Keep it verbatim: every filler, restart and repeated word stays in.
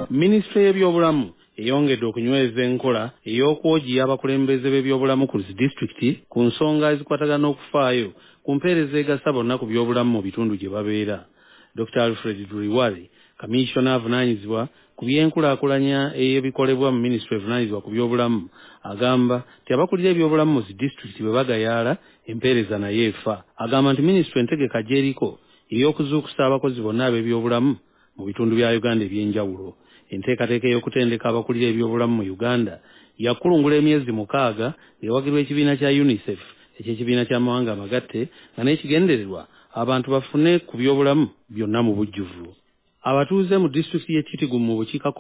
Minisitule y'ebyobulamu eyongedde okunyweza enkola ey'okwogiya abakulembeze b'ebyobulamu ku disitulikiti ku nsonga ezikwatagana n'okufaayo ku mpeereza egasa bonna ku byobulamu mu bitundu gye babeera. Doctor Alfred Duriwari, Kamiisona avunaanyizibwa ku by'enkulaakulanya ebikolebwa mu minisitule evunaanyizibwa ku byobulamu, agamba nti abakulira ebyobulamu mu disitulikiti bwe bagayaala empeereza naye efa. Agamba nti minisitule entegeka gy'eriko ey'okuzuukusa abakozi bonna ab'ebyobulamu mu bitundu bya Uganda eby'enjawulo. Enteekateeka ey'okutendeka abakulira ebyobulamu mu Uganda yakulungula emyezi mukaaga ng'ewagirwa ekibiina kya UNICEF eky'ekibiina ky'amawanga amagatte nga n'ekigendererwa abantu bafune ku byobulamu byonna mu bujjuvu. Abatuuze mu disitulikiti y'e Kitgum mu bukiika